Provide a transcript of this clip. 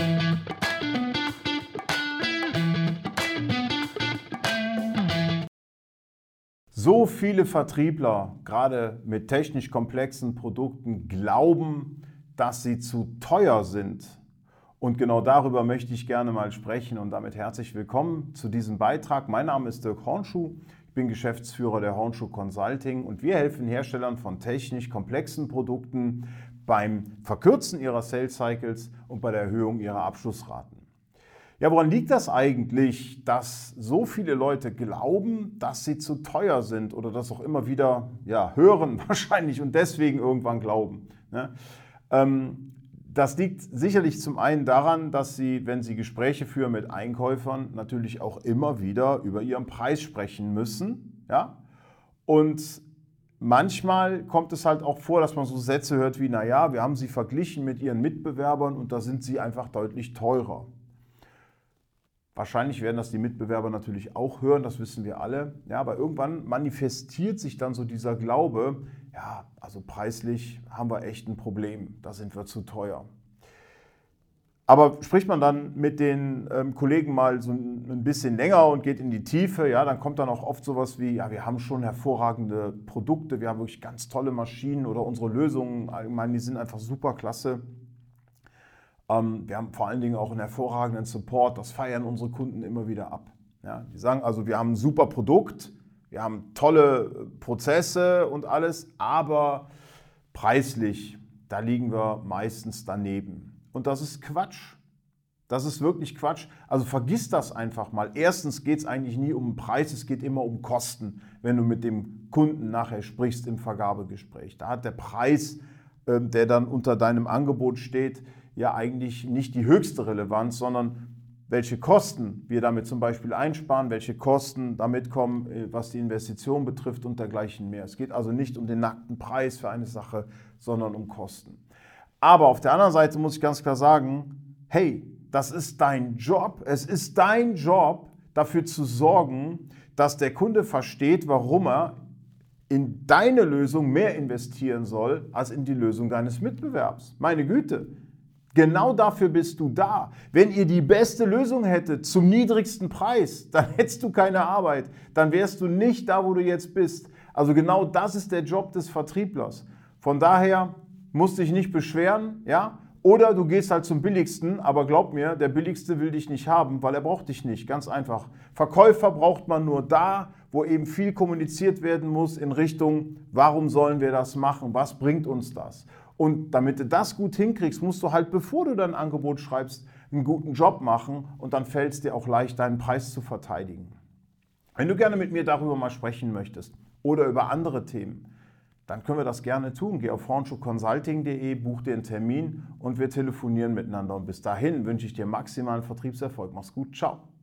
So viele Vertriebler, gerade mit technisch komplexen Produkten, glauben, dass sie zu teuer sind. Und genau darüber möchte ich gerne mal sprechen und damit herzlich willkommen zu diesem Beitrag. Mein Name ist Dirk Hornschuh, ich bin Geschäftsführer der Hornschuh Consulting und wir helfen Herstellern von technisch komplexen Produkten beim Verkürzen ihrer Sales Cycles und bei der Erhöhung ihrer Abschlussraten. Ja, woran liegt das eigentlich, dass so viele Leute glauben, dass sie zu teuer sind oder das auch immer wieder hören wahrscheinlich und deswegen irgendwann glauben? Das liegt sicherlich zum einen daran, dass sie, wenn sie Gespräche führen mit Einkäufern, natürlich auch immer wieder über ihren Preis sprechen müssen. Ja? Und manchmal kommt es halt auch vor, dass man so Sätze hört wie, naja, wir haben sie verglichen mit ihren Mitbewerbern und da sind sie einfach deutlich teurer. Wahrscheinlich werden das die Mitbewerber natürlich auch hören, das wissen wir alle. Ja, aber irgendwann manifestiert sich dann so dieser Glaube, ja, also preislich haben wir echt ein Problem, da sind wir zu teuer. Aber spricht man dann mit den Kollegen mal so ein bisschen länger und geht in die Tiefe, ja, dann kommt dann auch oft sowas wie, ja, wir haben schon hervorragende Produkte, wir haben wirklich ganz tolle Maschinen oder unsere Lösungen, allgemein, die sind einfach super klasse. Wir haben vor allen Dingen auch einen hervorragenden Support, das feiern unsere Kunden immer wieder ab. Ja, die sagen also, wir haben ein super Produkt, wir haben tolle Prozesse und alles, aber preislich, da liegen wir meistens daneben. Und das ist Quatsch. Das ist wirklich Quatsch. Also vergiss das einfach mal. Erstens geht es eigentlich nie um den Preis, es geht immer um Kosten, wenn du mit dem Kunden nachher sprichst im Vergabegespräch. Da hat der Preis, der dann unter deinem Angebot steht, ja eigentlich nicht die höchste Relevanz, sondern welche Kosten wir damit zum Beispiel einsparen, welche Kosten damit kommen, was die Investition betrifft und dergleichen mehr. Es geht also nicht um den nackten Preis für eine Sache, sondern um Kosten. Aber auf der anderen Seite muss ich ganz klar sagen, hey, das ist dein Job. Es ist dein Job, dafür zu sorgen, dass der Kunde versteht, warum er in deine Lösung mehr investieren soll, als in die Lösung deines Mitbewerbs. Meine Güte. Genau dafür bist du da. Wenn ihr die beste Lösung hättet zum niedrigsten Preis, dann hättest du keine Arbeit. Dann wärst du nicht da, wo du jetzt bist. Also genau das ist der Job des Vertrieblers. Von daher musst du dich nicht beschweren, ja? Oder du gehst halt zum billigsten, aber glaub mir, der billigste will dich nicht haben, weil er braucht dich nicht. Ganz einfach. Verkäufer braucht man nur da, wo eben viel kommuniziert werden muss in Richtung, warum sollen wir das machen? Was bringt uns das? Und damit du das gut hinkriegst, musst du halt, bevor du dein Angebot schreibst, einen guten Job machen und dann fällt es dir auch leicht, deinen Preis zu verteidigen. Wenn du gerne mit mir darüber mal sprechen möchtest oder über andere Themen, dann können wir das gerne tun. Geh auf hornschuhconsulting.de, buch dir einen Termin und wir telefonieren miteinander. Und bis dahin wünsche ich dir maximalen Vertriebserfolg. Mach's gut, ciao.